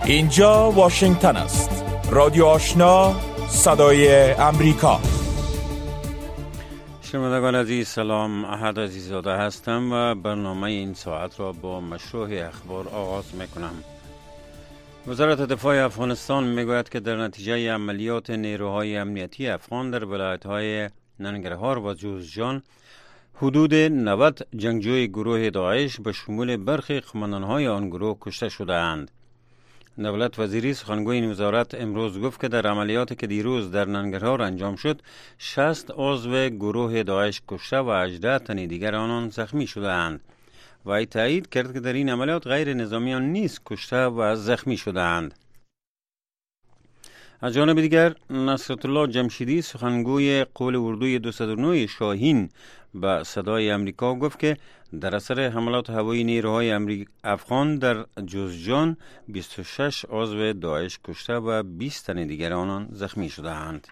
اینجا واشنگتن است. رادیو آشنا، صدای امریکا. شنوندگان عزیز، سلام. احد عزیزاده هستم و برنامه این ساعت را با مشروع اخبار آغاز میکنم. وزارت دفاع افغانستان میگوید که در نتیجه عملیات نیروهای امنیتی افغان در ولایت‌های ننگرهار و جوزجان حدود 90 جنگجوی گروه داعش به شمول برخی قماندان‌های آن گروه کشته شده‌اند. دولت وزیری سخنگوی این وزارت امروز گفت که در عملیاتی که دیروز در ننگرهار انجام شد 60 عضو گروه داعش کشته و 18 تن دیگر آنان زخمی شده‌اند. و تایید کرد که در این عملیات غیر نظامیان نیز کشته و زخمی شده‌اند. از جانب دیگر نصرت الله جمشیدی سخنگوی قول اردوی 209 شاهین به صدای امریکا گفت که در اثر حملات هوایی نیروهای افغان در جوزجان 26 عضو داعش کشته و 20 تن دیگر آنان زخمی شده‌اند.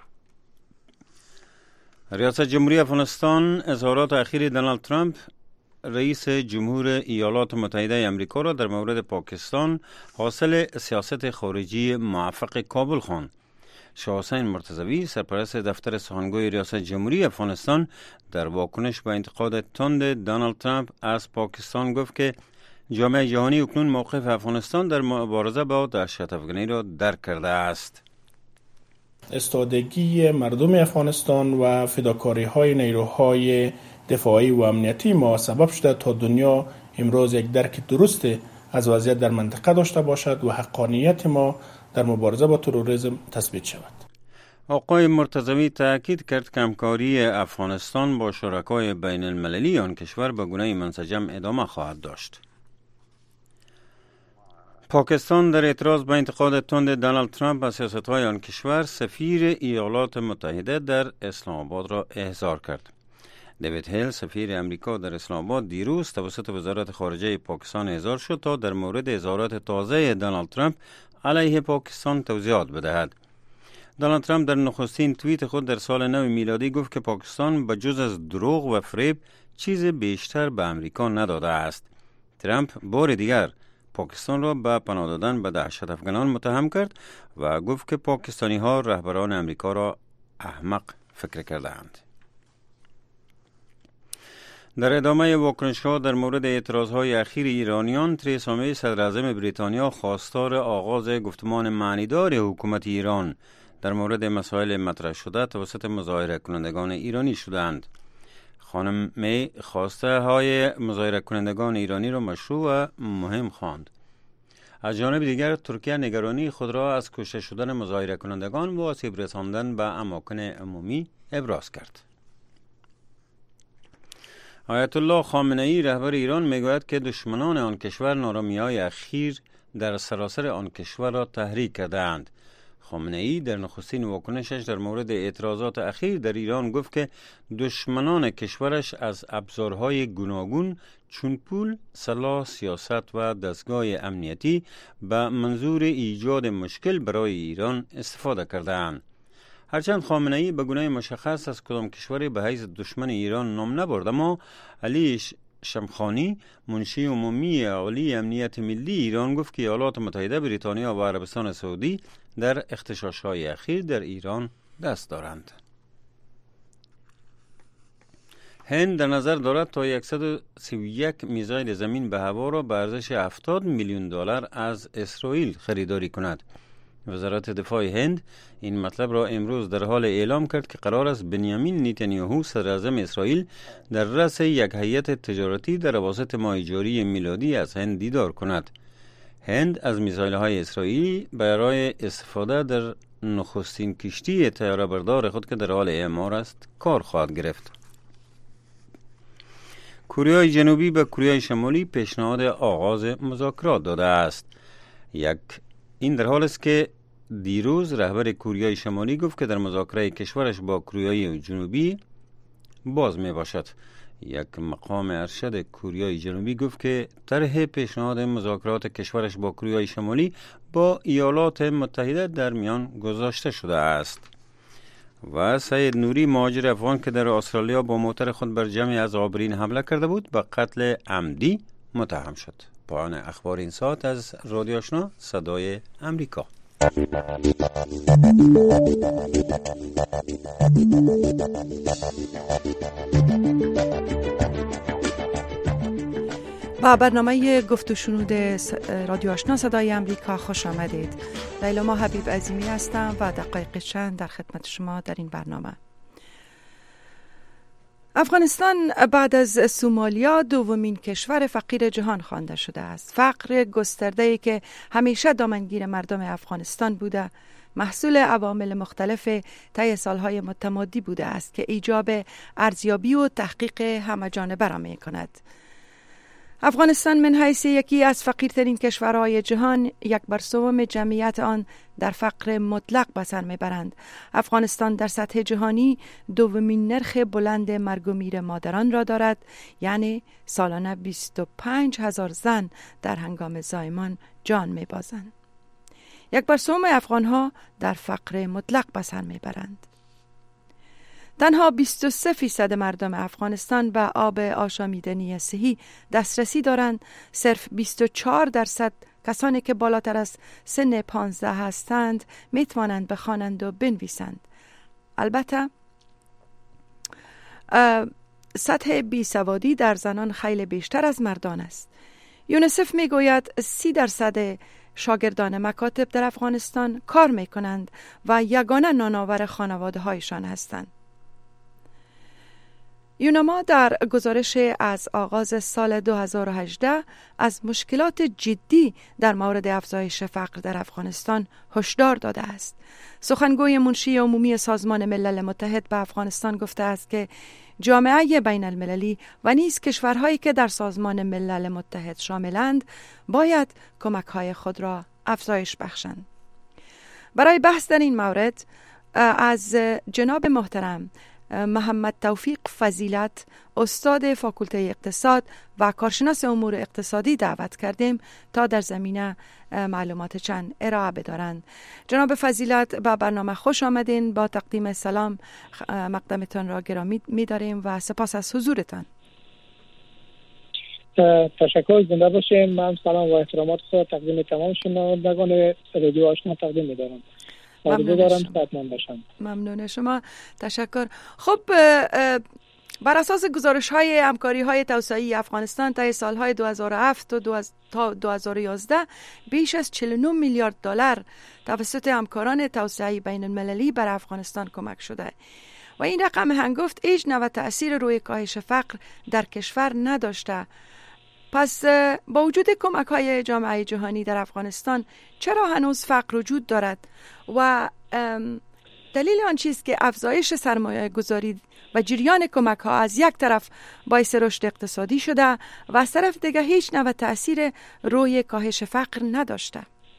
ریاست جمهوری افغانستان اظهارات اخیر دونالد ترامپ رئیس جمهور ایالات متحده آمریکا را در مورد پاکستان حاصل سیاست خارجی موفق کابل خواند. شاه حسین مرتضوی سرپرست دفتر سخنگوی ریاست جمهوری افغانستان در واکنش به انتقاد تند دونالد ترامپ از پاکستان گفت که جامعه جهانی اکنون موقف افغانستان در مبارزه با دهشت افغانی را درک کرده است. استادگی مردم افغانستان و فداکاری‌های نیروهای دفاعی و امنیتی ما سبب شده تا دنیا امروز یک درک درست از وضعیت در منطقه داشته باشد و حقانیت ما در مبارزه با تروریسم تثبیت شود. آقای مرتضوی تاکید کرد که همکاری افغانستان با شرکای بین المللی آن کشور به گونه منسجم ادامه خواهد داشت. پاکستان در اعتراض به انتقاد تند دونالد ترامپ از سیاست‌های آن کشور سفیر ایالات متحده در اسلام آباد را احضار کرد. دیوید هیل سفیر امریکا در اسلام آباد دیروز توسط وزارت خارجه پاکستان احضار شد تا در مورد اظهارات تازه دونالد ترامپ علیه پاکستان توضیحات بدهد. دونالد ترامپ در نخستین توییت خود در سال نو میلادی گفت که پاکستان به جز از دروغ و فریب چیز بیشتر به امریکا نداده است. ترامپ بار دیگر پاکستان را به پناه دادن به دهشت افغانان متهم کرد و گفت که پاکستانی ها رهبران امریکا را احمق فکر کردند. در ادامه واکنش‌ها در مورد اعتراض‌های اخیر ایرانیان، تریسا می صدراعظم بریتانیا خواستار آغاز گفتمان معنیدار حکومت ایران در مورد مسائل مطرح شده توسط مظاهره کنندگان ایرانی شدند. خانم می خواسته های مظاهره کنندگان ایرانی را مشروع و مهم خواند. از جانب دیگر ترکیه نگرانی خود را از کشته شدن مظاهره کنندگان و آسیب رساندن به اماکن عمومی ابراز کرد. آیت الله خامنه ای رهبر ایران میگوید که دشمنان آن کشور نارامی‌های اخیر در سراسر آن کشور را تحریک کردند. خامنه ای در نخستین واکنشش در مورد اعتراضات اخیر در ایران گفت که دشمنان کشورش از ابزارهای گوناگون چون پول، سلاح، سیاست و دستگاه امنیتی به منظور ایجاد مشکل برای ایران استفاده کردند. هرچند خامنه ای به گونه مشخص از کدام کشوری به حیث دشمن ایران نام نبرد، اما علی شمخانی منشی عمومی عالی امنیت ملی ایران گفت که ایالات متحده، بریتانیا و عربستان سعودی در اغتشاش‌های اخیر در ایران دست دارند. هند در نظر دارد تا 131 میزایل زمین به هوا را به ارزش 70 میلیون دلار از اسرائیل خریداری کند. وزارت دفاع هند این مطلب را امروز در حال اعلام کرد که قرار است بنیامین نتانیاهو صدراعظم اسرائیل در رأس یک هیئت تجارتی در اواسط ماه جاری میلادی از هند دیدار کند. هند از میزایل‌های اسرائیلی برای استفاده در نخستین کشتی طیاره بردار خود که در حال اعمار است کار خواهد گرفت. کره جنوبی به کره شمالی پیشنهاد آغاز مذاکرات داده است. این در حال است که دیروز رهبر کره شمالی گفت که در مذاکره کشورش با کره جنوبی باز می باشد. یک مقام ارشد کره جنوبی گفت که طرح پیشنهاد مذاکرات کشورش با کره شمالی با ایالات متحده در میان گذاشته شده است. و سید نوری مهاجر افغان که در استرالیا با موتر خود بر جمعی از عابرین حمله کرده بود به قتل عمدی متهم شد. پایان اخبار این ساعت از رادیو آشنا صدای امریکا. با برنامه گفت و شنود رادیو آشنا صدای امریکا خوش آمدید. لیلا حبیب عظیمی هستم و دقایق چند در خدمت شما در این برنامه. افغانستان بعد از سومالیا دومین کشور فقیر جهان خوانده شده است. فقر گسترده‌ای که همیشه دامنگیر مردم افغانستان بوده، محصول عوامل مختلف طی سالهای متمادی بوده است که ایجاب ارزیابی و تحقیق همه‌جانبه را می‌کند. افغانستان من حیث یکی از فقیرترین کشورهای جهان، 1/3 جمعیت آن در فقر مطلق به سر میبرند. افغانستان در سطح جهانی دومین نرخ بلند مرگ و میر مادران را دارد، یعنی سالانه 25,000 زن در هنگام زایمان جان میبازند. 1/3 افغانها در فقر مطلق به سر میبرند. تنها 23% مردم افغانستان به آب آشامیدنی صحی دسترسی دارند. صرف 24% کسانی که بالاتر از سن 15 هستند میتوانند بخوانند و بنویسند. البته سطح بیسوادی در زنان خیلی بیشتر از مردان است. یونیسف میگوید 30% شاگردان مکاتب در افغانستان کار میکنند و یگانه نانآور خانواده هایشان هستند. یونما در گزارش از آغاز سال 2018 از مشکلات جدی در مورد افزایش فقر در افغانستان هشدار داده است. سخنگوی منشی عمومی سازمان ملل متحد به افغانستان گفته است که جامعه بین المللی و نیز کشورهایی که در سازمان ملل متحد شاملند باید کمک‌های خود را افزایش بخشند. برای بحث در این مورد از جناب محترم محمد توفیق فضیلت، استاد فاکولته اقتصاد و کارشناس امور اقتصادی دعوت کردیم تا در زمینه معلومات چند ارائه بدارند. جناب فضیلت به برنامه خوش آمدین. با تقدیم سلام مقدمتان را گرامی می‌داریم و سپاس از حضورتان. تشکر، زنده باشین. من سلام و احترامات خود تقدیم تمام شنوندگان رادیو آشنا تقدیم می‌دارم. ممنون شما. تشکر. خب بر اساس گزارش های همکاری های توسعه‌ای افغانستان طی سالهای 2007 تا 2011 بیش از 49 میلیارد دلار توسط همکاران توسعه‌ای بین المللی بر افغانستان کمک شده و این رقم هنگفت هیچ نوع تأثیر روی کاهش فقر در کشور نداشته. پس با وجود کمک‌های جامعه جهانی در افغانستان چرا هنوز فقر وجود دارد و دلیل آن چیست که افزایش سرمایه گذاری و جریان کمک‌ها از یک طرف باعث رشد اقتصادی شده و از طرف دیگر هیچ نوع تأثیر روی کاهش فقر نداشته؟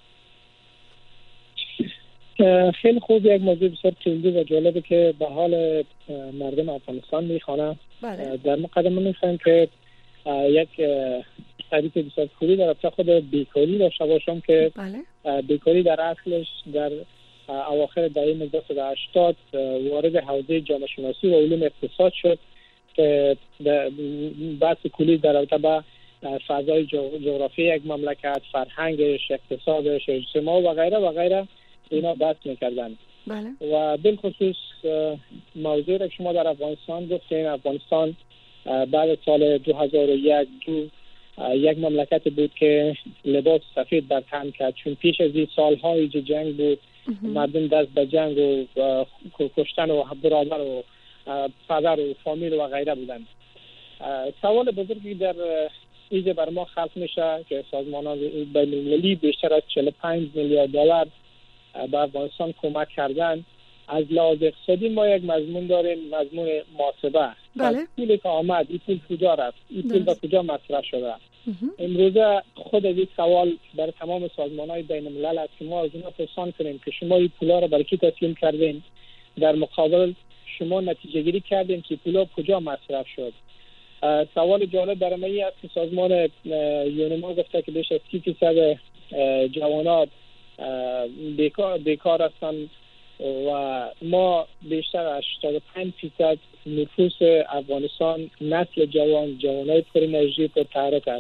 خیلی خوب، یک موضوع بسیار کلیدی و جالبه که به حال مردم افغانستان میخوانه. در مقدمه میخوایم که یک تعریف بسیار کلی در رابطه خود بیکاری داشته باشم که بیکاری در اصلش در اواخر دهه 1980 وارد حوزه جامعه شناسی و علوم اقتصاد شد که بحث کلی در رابطه با فضای جغرافی یک مملکت، فرهنگش، اقتصادش، اجتماع و غیره اینا بحث می‌کردن. و بالخصوص موضوعی که شما در افغانستان گفتین، افغانستان بعد از سال 2001 یک مملکت بود که لباس سفید بر تن کرد، چون پیش از این سالهای جنگ بود. مردم دست به جنگ و کشتن و برادر و پدر و فامیل و غیره بودن. سوال بزرگی در اینجا بر ما خلق میشه که سازمانان بین المللی بیشتر از 45 میلیارد دلار به افغانستان کمک کردن. از لحاظ اقتصادی ما یک مضمون داریم، مضمون محاسبه. پولی که آمد، این پول کجا رفت، این پول به کجا مصرف شده. امروزه خود از این سوال برای تمام سازمان‌های بین الملل است که ما از اونا پرسان کنیم که شما این پولا رو برای کی تسلیم کردین، در مقابل شما نتیجه گیری کردین که پولا کجا مصرف شد. سوال جالب برای من است که سازمان یونما گفته که بیش از 30% جوانان بیکار هستن و ما بیشتر از 85% نفوس افغانستان نسل جوانای پر انرژی پر تحرک است.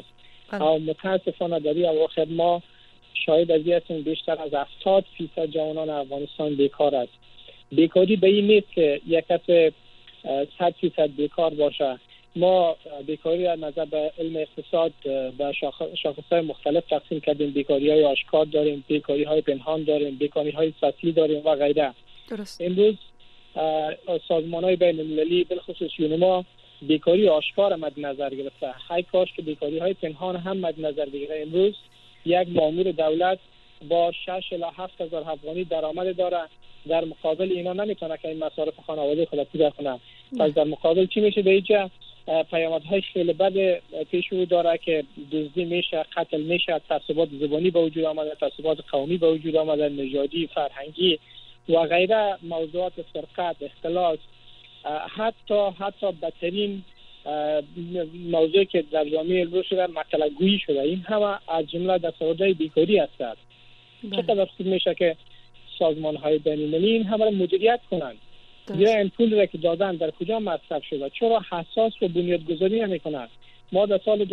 او متاسفانه در این اواخر ما شاهد از این هستیم بیشتر از 70% جوانان افغانستان بیکار است. بیکاری به این نیست که یک کس 100% بیکار باشه. ما بیکاری را نظر به علم اقتصاد به شاخص‌های مختلف تقسیم کردیم. بیکاری‌های آشکار داریم، بیکاری‌های پنهان داریم، بیکاری‌های سطحی داریم و غیره. درست. امروز سازمان‌های بین‌المللی بالخصوص یونما بیکاری آشکار مد نظر گرفته. های کاش که بیکاری‌های پنهان هم مد نظر بگیره. امروز یک مامور دولت با 6 الی 7 هزار افغانی درآمد داره، در مقابل اینا نمیتونه که این مصارف خانواده خود پوره کنه. پس در مقابل چی میشه؟ به اینجا پیامدهای خیلی بد پیش رو داره که دزدی میشه، قتل میشه، تعصبات زبانی به وجود آمده، تعصبات قومی به وجود آمده، نژادی، فرهنگی و غیره موضوعات سرقت، اختلاس، حتی بدترین موضوعی که در جامعه امروز شده مطلق‌گویی شده. این همه از جمله دستاوردهای بیکاری هستند. چقدر خوب میشه که سازمان‌های بین‌المللی این همه را مدیریت کنند. یا این پول را که دادن در کجا مصرف شده؟ چرا حساس و بنیادگذاری نمی‌کنند؟ ما در سال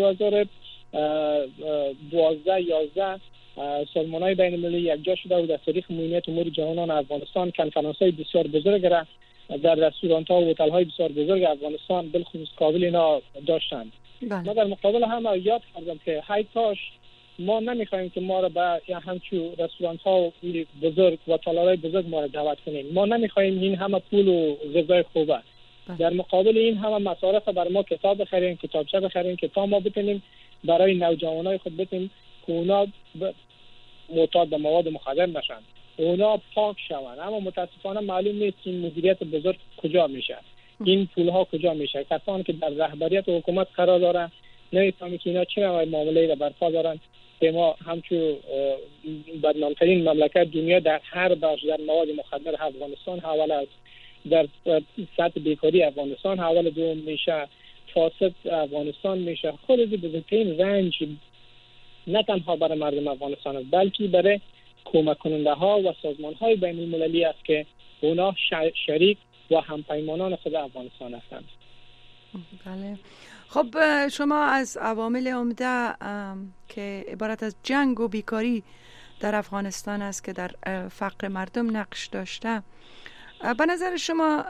2012-11 سازمان‌های بین‌المللی یکجا شده و در تاریخ مدیریت امور جوانان افغانستان کنفرانس‌های بسیار بزرگ را در رستوران‌ها و هتل‌های بسیار بزرگ افغانستان بالخصوص کابل اینا داشتند. ما در مقابل هم یاد کردم که های کاش ما نمیخوایم که ما را به همچون رستوران‌ها بزرگ و تالارهای بزرگ ما را دعوت کنیم. ما نمیخوایم این همه پول و غذای خوبه. در مقابل این همه مصارف بر ما کتاب بخریم، کتابچه بخریم که تا ما بتونیم برای نوجوانای خود بتونیم که اونا معتاد به مواد مخدر نشن، اونا پاک شوند. اما متاسفانه معلوم نیست این مدیریت بزرگ کجا میشه، این پولها کجا میشه. کسانی که در رهبریت حکومت قرار دارن نمیفهمن که اینا چه نوع معامله را برپا دارن. ما همچون بدنامترین مملکت دنیا در هر بخش در مواد مخدر افغانستان حواله است، در سطح بیکاری افغانستان حواله دوم میشه، فاسد افغانستان میشه. خود از بزرگترین رنج نه تنها برای مردم افغانستان است بلکه برای کمک کننده ها و سازمان های بین المللی است که اونا شریک و همپیمانان خود افغانستان هستند. بله. خب شما از عوامل عمده که عبارت از جنگ و بیکاری در افغانستان است که در فقر مردم نقش داشته، به نظر شما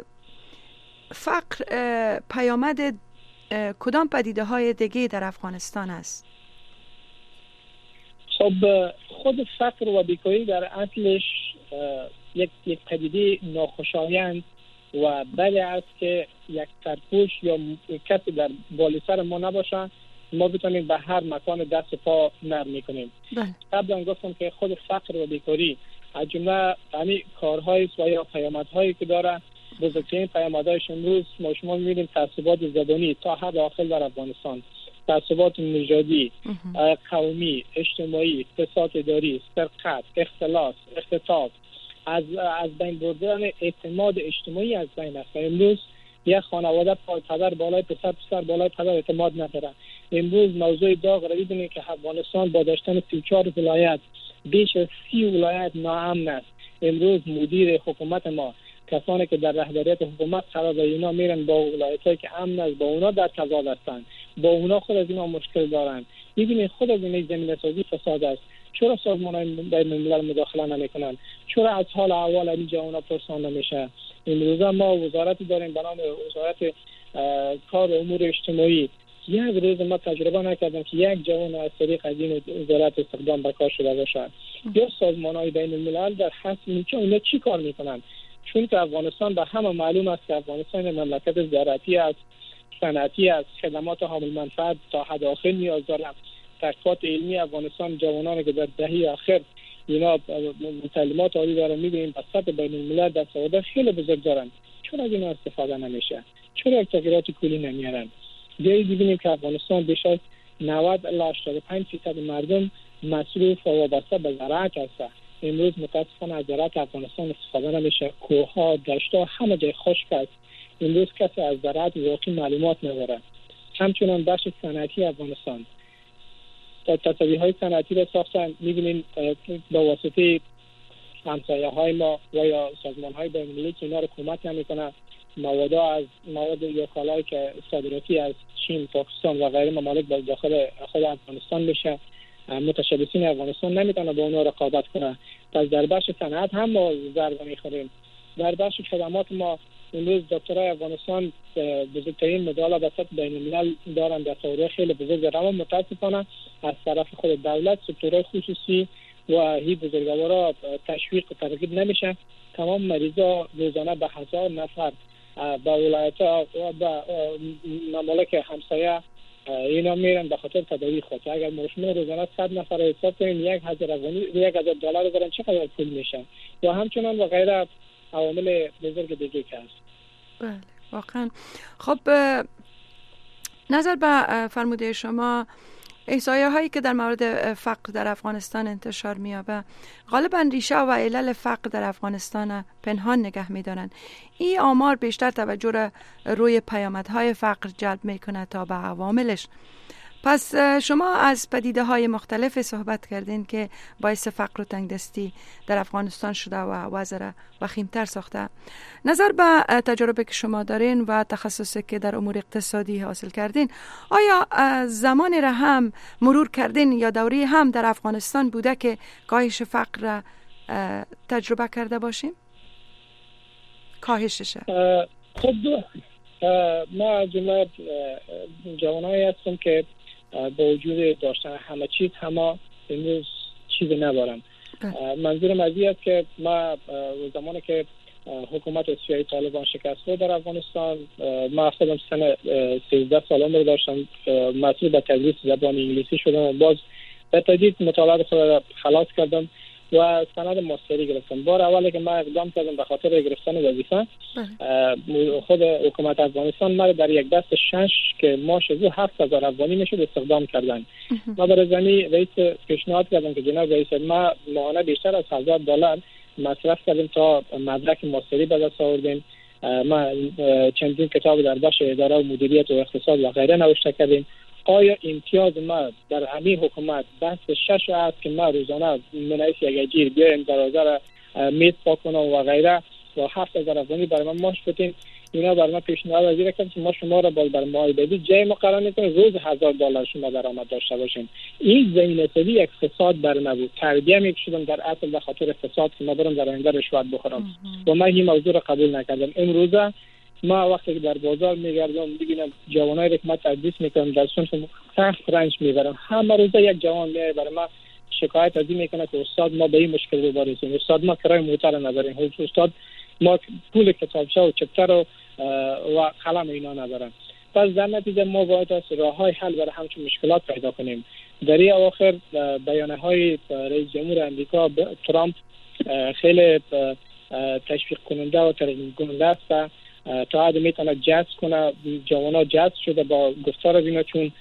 فقر پیامد کدام پدیده های دیگه در افغانستان است؟ خب خود فقر و بیکاری در اصلش یک پدیده ناخوشایند و بله است که یک سرپوش یا کسی در بالا سر ما نباشه ما بتونیم به هر مکان دست پا نرم میکنیم. قبلا گفتم که خود فقر و بیکاری از جمله همین کارهای و یا پیامدهایی که داره. بزرگترین پیامدهایش امروز ما شما می‌بینیم تعصبات زبانی تا حد داخل در افغانستان، تعصبات نژادی، قومی، اجتماعی، فساد اداری، سرقت، اختلاس، اختطاف، از بین بردن اعتماد اجتماعی از بین است. امروز یک خانواده پدر بالای پسر بالای پدر اعتماد نداره. امروز موضوع داغ را ببینید که افغانستان با داشتن 34 ولایت بیش از 30 ولایت ناامن است. امروز مدیر حکومت ما، کسانی که در رهبریت حکومت قرار دارند، اینا میرن با ولایتایی که امن است با اونا در تضاد هستند، با اونا خود از اینا مشکل دارند. می‌بینید خود از این زمینه‌سازی فساد است. چرا سازمان‌های بین‌الملل مداخله نمی‌کنند؟ چرا از حال احوال این جوان‌ها پرسان نمیشه؟ امروز ما وزارتی داریم به نام وزارت کار و امور اجتماعی. یک روز ما تجربه نکردم که یک جوان از طریق از این وزارت استخدام به کار شده باشد. یا سازمان‌های بین‌الملل در حسم اینا چی کار می‌کنند؟ چون که افغانستان به همه معلوم است که افغانستان مملکت زراعتی است، صنعتی است، خدمات حامل منفعت تا حد آخر نیاز دارد. تحقیقات علمی افغانستان جوانانی که در دهه اخر اینا تعلیمات عالی دارن می‌بینیم به سطح بین‌الملل دستاورد خیلی بزرگ دارن. چرا از اینا استفاده نمیشه؟ چرا یک تغییرات کلی نمیارن؟ بیایید ببینیم که افغانستان بیش از 90 الی 85% مردم مصروف و وابسته به زراعت هستند. امروز متاسفانه از زراعت افغانستان استفاده نمیشه. کوه‌ها، دشت‌ها همه جای خشک است. امروز کسی از زراعت واقعی معلومات نداره. همچنان بخش صنعتی افغانستان تصاویرهای صنعتی را ساختن. می‌بینیم با واسطه همسایه‌های ما و یا سازمان‌های بین‌المللی که اینا رو کمک نمی‌کنن. مواد یا کالایی که صادراتی از چین، پاکستان و غیره ممالک به داخل خود افغانستان میشه، متشبثین افغانستان نمیتونه با اونها رقابت کنه. پس در بخش صنعت هم ما ضربه میخوریم. در بخش خدمات ما امروز دکترای افغانستان بزرگترین مدال به سطح بین‌الملل دارن در سعودی، خیلی بزرگ، اما متاسفانه از طرف خود دولت سکتورهای خصوصی و هی بزرگوارا تشویق و ترغیب نمیشه. تمام مریضا روزانه به 1000 نفر به ولایت‌ها و به ممالک همسایه اینا میرن به خاطر تداوی خود. اگر مشمول روزانه 100 نفر حساب کنیم 1000 افغانی $1000 دارن، چقدر پول میشه؟ و همچنان و غیره عوامل بزرگ دیگه که هست. بله واقعا. خب نظر به فرموده شما، احصایه هایی که در مورد فقر در افغانستان انتشار می‌یابه غالبا ریشه و علل فقر در افغانستان پنهان نگه می‌دارن. این آمار بیشتر توجه را روی پیامدهای فقر جلب می‌کنه تا به عواملش. پس شما از پدیده‌های مختلف صحبت کردین که باعث فقر و تنگدستی در افغانستان شده و وضع را وخیم‌تر ساخته. نظر به تجربه که شما دارین و تخصصی که در امور اقتصادی حاصل کردین، آیا زمانی را هم مرور کردین یا دوری هم در افغانستان بوده که کاهش فقر را تجربه کرده باشیم؟ کاهششه. خب ما از جمله جوانایی هستم که با وجود داشتن همه چیز امروز چیزی ندارم. منظورم از این است که ما زمانی که حکومت سیاسی طالبان شکست خورد در افغانستان، ما خودم سن 13 سال عمر داشتم، مسئول به تدریس زبان انگلیسی شدم و باز به تدریج مطالعات خود را خلاص کردم و سند ماستری گرفتم. بار اولی که ما اقدام کردم به خاطر گرفتن وظیفه، خود حکومت افغانستان ما در یک دست شش که ماش از 7000 افغانی میشد استخدام کردن. ما برای زمین رئیس پیشنهاد کردم که جناب رئیس، ما ماهانه بیشتر از $1000 مصرف کردیم تا مدرک ماستری به دست آوردیم. ما چندین کتاب در بخش اداره و مدیریت و اقتصاد و غیره نوشته کردیم. آیا امتیاز ما در همین حکومت بحث 6 است که ما روزانه منعیس یک گیر بیایم دروازه را میز پاک کنم و غیره و 7000 افغانی برای ما ماش بدین؟ اینا برای ما پیشنهاد از این کردن که ما شما را باز برای ماهی بدید جای ما قرار میکنیم روز $1000 شما درآمد داشته باشین. این زمینه‌سازی یک فساد بر ما بود. تربیه میکشیدم در اصل به خاطر فساد که ما برم در آینده رشوت بخورم و من این موضوع را قبول نکردم. امروزه ما وقتی که در بازار میگردم ببینم جوانایی که ما تدریس میکنم در صنف سخت رنج میبرن. همه روزه یک جوان میاد برای ما شکایت از این میکنه که استاد ما به این مشکل رو برسیم، استاد ما کرای موتر نداریم، استاد ما پول کتابچه و چپتر و قلم اینا ندارن. پس در نتیجه ما باید از راههای حل برای همچون مشکلات پیدا کنیم. در این اواخر بیانیه‌های رئیس جمهور امریکا ترامپ خیلی تشویق کننده و ترغیب کننده است تا حد میتونه جذب کنه. جوانا جذب شده با گفتار از اینا، چون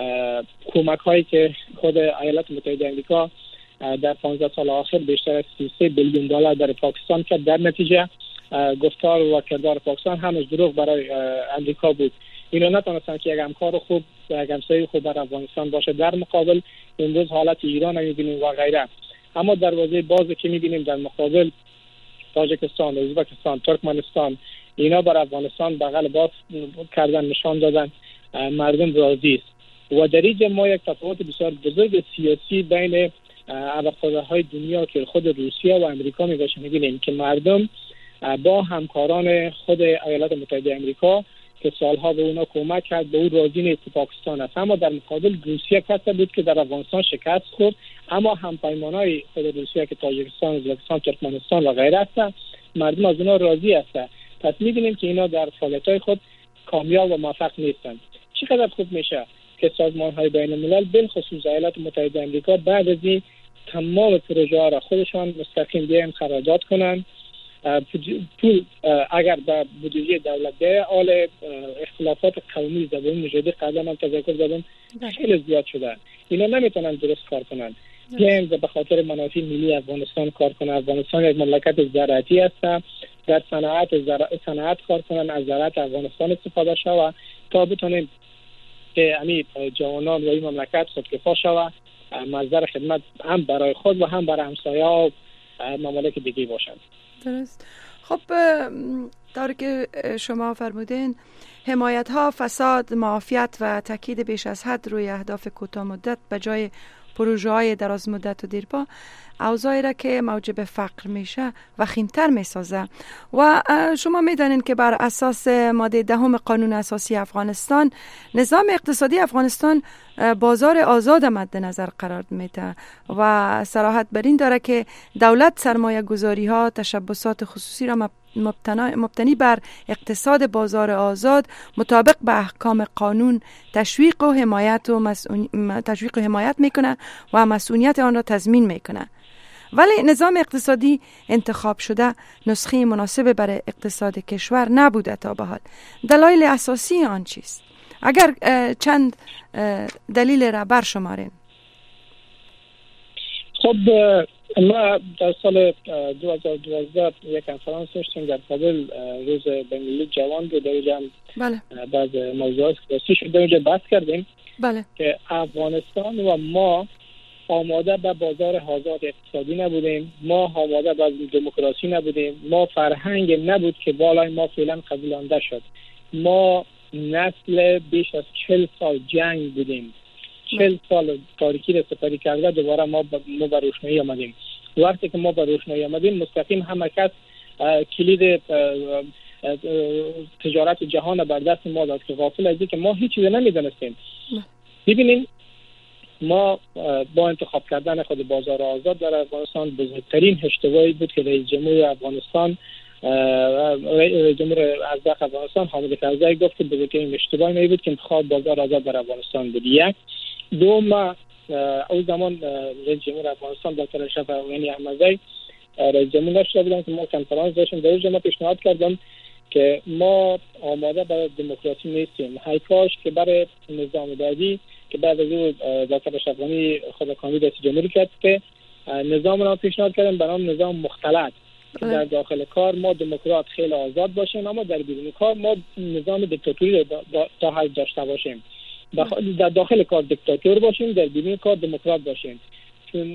کمک هایی که خود ایالات متحده امریکا در 15 سال آخر بیشتر از $33 بیلیون در پاکستان کرد. در نتیجه گفتار و کردار پاکستان همش دروغ برای امریکا بود. اینا نتونستن که یک همکار خوب و یک همسایه خوب برای افغانستان باشه. در مقابل امروز حالت ایران رو می‌بینیم و غیره. اما دروازه بازی که می‌بینیم در مقابل تاجیکستان، ازبکستان، ترکمنستان، اینا بر افغانستان بغل باز کردن، نشان دادن مردم راضی است. و در اینجا ما یک تفاوت بسیار بزرگ سیاسی بین ابرقدرت‌های دنیا که خود روسیه و امریکا می‌بینیم که مردم با همکاران خود ایالات متحده امریکا که سالها به اونا کمک کرد به اون راضی نیست. پاکستان است، اما در مقابل روسیه کسی بود که در افغانستان شکست خورد، اما همپیمانای خود روسیه که تاجیکستان، ازبکستان، ترکمنستان و غیره هستند، مردم از اونا راضی هستند. پس می‌بینیم که اینا در فعالیت‌های خود کامیاب و موفق نیستند. چقدر خوب میشه که سازمان‌های بین‌الملل بالخصوص ایالات متحده آمریکا بعد از این تمام پروژه‌ها را خودشان مستقیم بیان قرارداد کنند. پول اگر به بودجه دولت ده، آل اختلافات قومی زبان نژادی قبلا من تذکر دادم خیلی زیاد شده. اینا نمیتونن درست کار کنن. بیایم به خاطر منافع ملی افغانستان کار کنن. افغانستان یک مملکت زراعتی است، در صنعت کار کنن، از زراعت افغانستان استفاده شود تا بتونیم که امی جوانان و این مملکت خودکفا شود، مصدر خدمت هم برای خود و هم برای همسایه‌ها و ممالک دیگه باشند. درست. خب طوری که شما فرمودین حمایت ها، فساد، معافیت و تاکید بیش از حد روی اهداف کوتاه مدت به جای پروژه های دراز مدت و دیرپا اوضاعی را که موجب فقر میشه وخیمتر میسازه. و شما میدانین که بر اساس ماده 10 قانون اساسی افغانستان نظام اقتصادی افغانستان بازار آزاد مد نظر قرار میده و صراحت بر این داره که دولت سرمایه گذاری ها، تشبثات خصوصی را مبتنی بر اقتصاد بازار آزاد مطابق به احکام قانون تشویق و حمایت میکنه و مسئولیت آن را تضمین میکنه. ولی نظام اقتصادی انتخاب شده نسخه مناسب برای اقتصاد کشور نبوده تا به حال. دلایل اساسی آن چیست؟ اگر چند دلیل را برشمارین. خب ما در سال 2012 یک کنفرانس داشتیم در کابل، روز بین‌المللی جوان بود. در اونجا بعض موضوعات سیاسی شد، در اونجا بحث کردیم که افغانستان و ما آماده به بازار آزاد اقتصادی نبودیم، ما آماده به دموکراسی نبودیم، ما فرهنگ نبود که بالای ما فعلا قبولانده شد. ما نسل بیش از 40 سال جنگ بودیم، 40 سال تاریکی را سپری کرده دوباره ما به روشنایی آمدیم. وقتی که ما به روشنایی آمدیم مستقیم همه کس کلید تجارت جهان بر دست ما داد که غافل از اینکه ما هیچ چیز نمی‌دانستیم. ببینید ما با انتخاب کردن خود بازار آزاد در افغانستان بزرگترین اشتباهی بود که رئیس جمهور افغانستان رئیس جمهور ازبق افغانستان حامد کرزی گفت که بزرگترین اشتباهی می بود که انتخاب بازار آزاد در افغانستان بود. یک دوم، اون زمان رئیس جمهور افغانستان دکتر اشرف غنی احمدزی رئیس جمهور نشده بودن که ما کنفرانس داشتیم، در اونجا پیشنهاد کردم که ما آماده برای دموکراسی نیستیم. هی کاش که برای نظام دادی که بعد از اون دکتر اشرف غنی خود کاندید رئیس جمهوری کرد که نظام را پیشنهاد کردن برام نظام مختلط که در داخل کار ما دموکرات خیلی آزاد باشیم اما در بیرون کار ما نظام دیکتاتوری تا حد داشته باشیم. در داخل کار دیکتاتور باشیم، در بیرون کار دموکرات باشیم. چون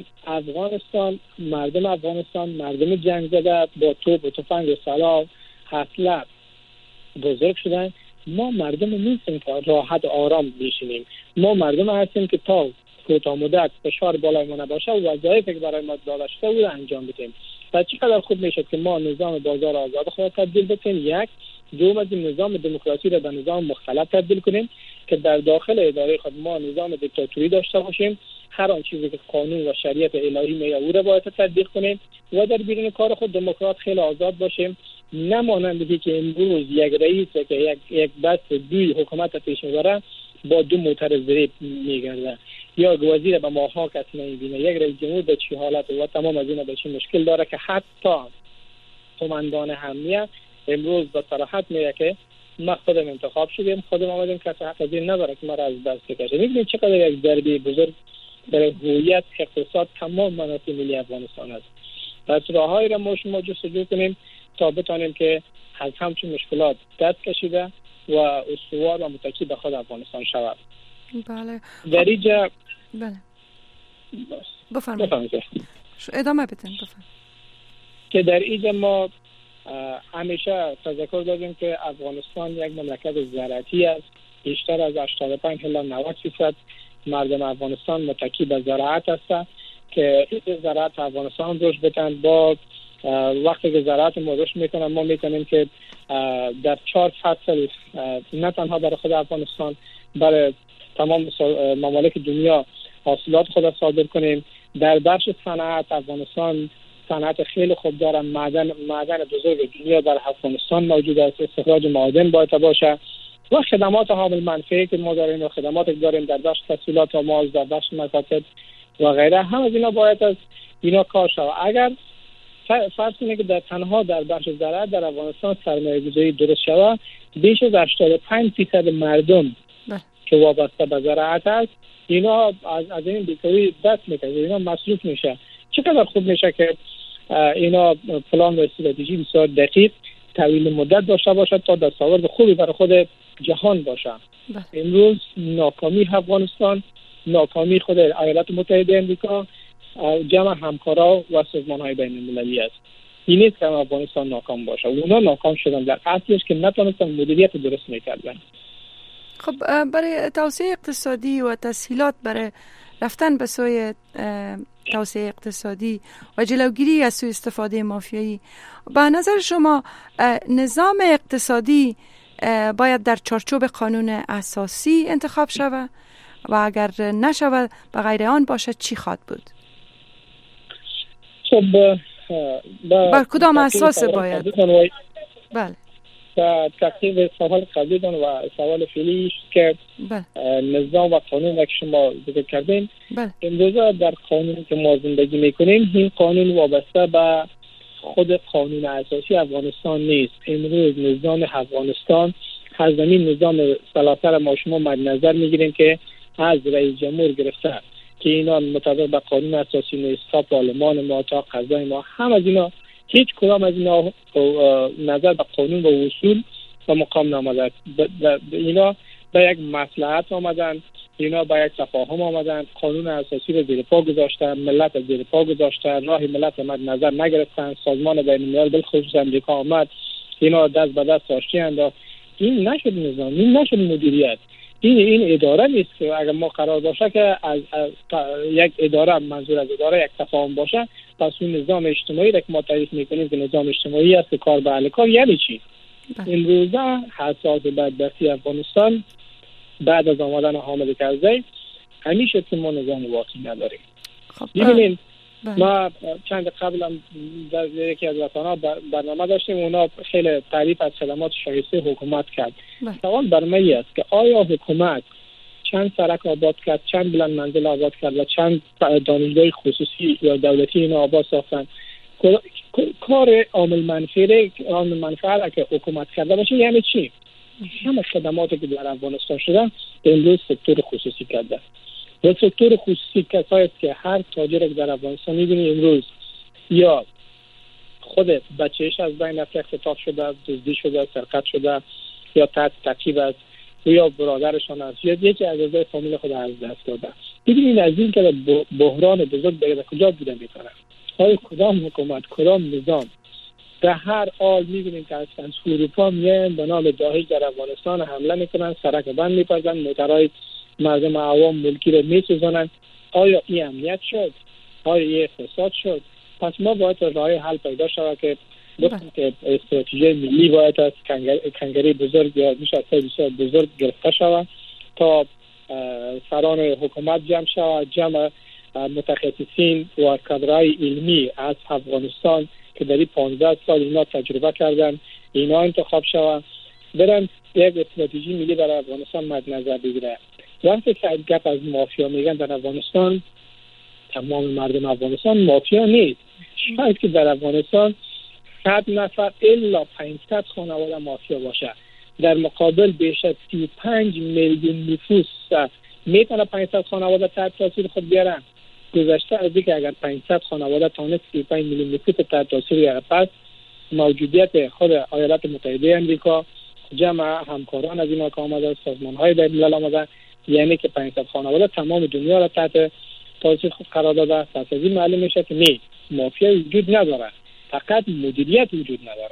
افغانستان مردم جنگ زده با توپ و تفنگ و سلاح اسلحه بزرگ شدن. ما مردم نیستیم که راحت آرام بشینیم. ما مردم هستیم که تا کوتاه مدت فشار بالای ما نباشه و وظایفی که برای ما داده شده رو انجام بدیم. پس چقدر خوب میشه که ما نظام بازار آزاد خود تبدیل بکنیم. یک دوم از نظام دموکراسی را به نظام مختلط تبدیل کنیم که در داخل اداره خود ما نظام دیکتاتوری داشته باشیم. هر آن چیزی که قانون و شریعت الهی میگه او را باید تطبیق کنیم و در بیرون کار خود دموکرات خیلی آزاد باشیم. نمانند که امروز یک رئیس که یک بس دوی حکومت پیش میبره با دو موتر ضریب میگرده یا وزیر به ماها کسی نمیبینه. یک رئیس جمهور به چی حالت و تمام از اینا به چی مشکل داره که حتی قماندان امنیت امروز با صراحت میگه که ما خودم انتخاب شدیم، خودم آمدیم، کسی حق از این نداره که ما را از دست بکشه. میبینید چقدر یک ضربه بزرگ برای هویت اقتصاد تمام مناطق ملی افغانستان است. پس راههایی را ما شما جستجو کنیم تا بتانیم که از همچون مشکلات دست کشیده و استوار و متکی به خود افغانستان شود. بله. در اینجا بله. بفرمایید. ادامه بدین. بفرمایید. که در اینجا ما همیشه تذکر دادیم که افغانستان یک مملکت زراعتی است. بیشتر از 85 الی 90% مردم افغانستان متکی به زراعت هستند که این زراعت افغانستان رشد بتن. با وقتی که زراعت ما رشد میکنه ما میتونیم که در 4 فصل نه تنها برای خود افغانستان برای تمام ممالک دنیا حاصلات خود صادر کنیم. در بخش صنعت افغانستان صنعت خیلی خوب داره. معدن بزرگ دنیا در افغانستان موجود است. استخراج معادن باید باشه و خدمات حامل منفعه که ما داریم و خدماتی که داریم در بخش تسهیلات و ماز، در بخش مکاتب و غیره، هم از اینا باید از اینا کار شود. اگر فرض کنید که در تنها در بخش زراعت در افغانستان سرمایه‌گذاری درست شود، بیش از 85% مردم که وابسته به زراعت است اینا از این بیکاری دست میکنه، اینا مصروف میشه. چقدر خوب میشه که اینا پلان و استراتژی بسیار دقیق طویل مدت داشته باشد تا دستاورد خوبی برای خود جهان باشه. امروز ناکامی افغانستان، ناکامی خود ایالات متحده آمریکا، جمع همکارا و سازمان‌های بین‌المللی است. این نیست که افغانستان ناکام باشه. اونا ناکام شدن در اصلش که نتونستن مدیریت درست میکردن. خب برای توسعه اقتصادی و تسهیلات برای رفتن به سوی توسعه اقتصادی و جلوگیری از سوء استفاده مافیایی، به نظر شما نظام اقتصادی باید در چارچوب قانون اساسی انتخاب شود و اگر نشود به غیر آن باشد چی خواهد بود؟ خب بر کدام اساس باید؟ بله. تقریبا سوال قبلیتون و سوال فعلیش که نظام و قانون که شما ذکر کردین، امروزه در قانونی که ما زندگی میکنیم این قانون وابسته به خود قانون اساسی افغانستان نیست. امروز نظام افغانستان از زمین نظام سلاسل ما شما مد نظر میگیریم که از رئیس جمهور گرفته که اینا مطابق به قانون اساسی نیست تا پارلمان ما تا قضای ما، هم از اینا هیچ کدام از اینا نظر به قانون و اصول و مقام نامده. اینا به یک مصلحت آمدن، اینا به یک تفاهم آمدن، قانون اساسی رو زیر پا گذاشتن، ملت رو زیر پا گذاشتن، راه ملت مد نظر نگرفتن، سازمان بین الملل بالخصوص امریکا آمد، اینا دست به دست آشتی انداخت. این نشد نظام، این نشد مدیریت. این اداره نیست که اگر ما قرار باشه که از یک اداره، منظور از اداره یک تفاهم باشه، پس اون نظام اجتماعی را که ما تعریف میکنیم که نظام اجتماعی است که کار به اهل کار یعنی چی؟ امروزه حساس بدبختی افغانستان بعد از آمدن حامد کرزی همیشه که ما نظام واقعی نداریم. ببینید ما چند قبلم در یکی از رسانه‌ها برنامه داشتیم، اونا خیلی تعریف از خدمات شایسته حکومت کرد. سوال بر من است که آیا حکومت چند سرک آباد کرد، چند بلند منزل آباد کرد و چند دانشگاه خصوصی یا دولتی اینا آباد ساختن؟ کار عامل منفعه که حکومت کرده باشه یعنی چی؟ همه خدماتی که در افغانستان شدن امروز سکتور خصوصی کرده. و سکتور خصوصی کسایی است که هر تاجر که در افغانستان می‌بینی امروز یا خود بچه‌اش از بین رفته، اختطاف شده، دزدی شده، سرقت شده یا تحت تعقیب است، یا برادرشان است یا یکی از اعضای فامیل خود از دست داده. ببینید از این که بحران بزرگ به کجا بوده می‌کنه. آیا کدام حکومت، کدام نظام در هر حال می‌بینیم که از اروپا میان به نام داعش در افغانستان حمله می‌کنن، سرک بند می‌پزنن، موترهای مردم عوام ملکی رو می‌سوزانند. آیا این امنیت شد؟ آیا این اقتصاد شد؟ پس ما باید راه حل پیدا شود که گفتیم که استراتژی ملی باید از کنگره بزرگ یا میشه بسیار بزرگ گرفته شود تا سران حکومت جمع شود، جمع متخصصین و کادرهای علمی از افغانستان که در 15 سال اینا تجربه کردن اینا انتخاب شود، برن یک استراتژی ملی برای افغانستان مد نظر بگیره. وقتی که گپ از مافیا میگن در افغانستان، تمام مردم افغانستان مافیا نیست. شاید که در افغانستان 100 نفر الا 500 خانواده مافیا باشه، در مقابل بیش از 35 میلیون نفوس میتونه 500 خانواده تحت تاثیر خود بیارن. گذشته از اینکه اگر 500 خانواده تونست 35 میلیون نفوس تحت تاثیر بیاره، پس موجودیت خود ایالات متحده آمریکا، جمع همکاران از اینا که آمده، سازمان‌های بین الملل آمده، یعنی که 500 خانواده تمام دنیا را تحت تاثیر خود قرار داده. پس از این معلوم میشه که نه، مافیا وجود نداره، فقط مدیریت وجود نداره.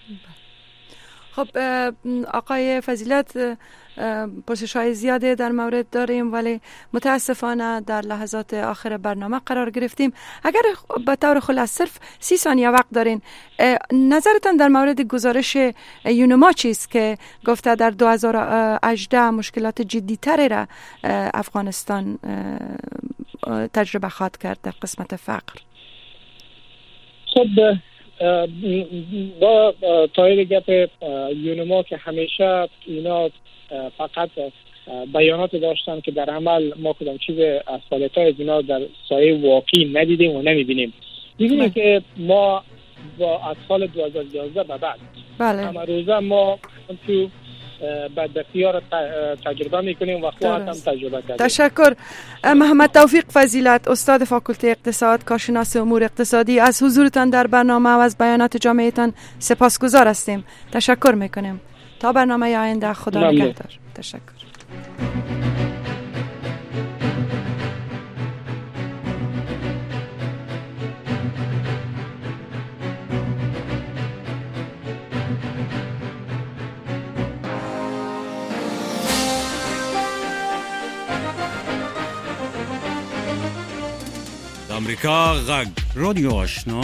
خب آقای فضیلت، پرسش‌های زیاده در مورد داریم ولی متاسفانه در لحظات آخر برنامه قرار گرفتیم. اگر به طور خلاصه صرف 30 ثانیه وقت دارین، نظرتان در مورد گزارش یونما چیست که گفته در 2018 مشکلات جدی‌تری را افغانستان تجربه خواهد کرد در قسمت فقر؟ خب با تایید گپ یونما که همیشه اینا فقط بیانات داشتن که در عمل ما کدام چیز از فعالیت‌های از اینا در سایه واقعی ندیدیم و نمی‌بینیم. می‌بینیم که ما با از سال 2011 به بعد همه روزه ما تو بدبختی‌ها را تجربه می‌کنیم و خواهد هم تجربه کردیم. تشکر. محمد توفیق فضیلت، استاد فاکولته اقتصاد، کارشناس امور اقتصادی، از حضورتان در برنامه و از بیانات جامعتان سپاسگزار هستیم. تشکر می‌کنیم. تا برنامه آینده، خدا نگهدار. تشکر. امریکا غږ رادیو آشنا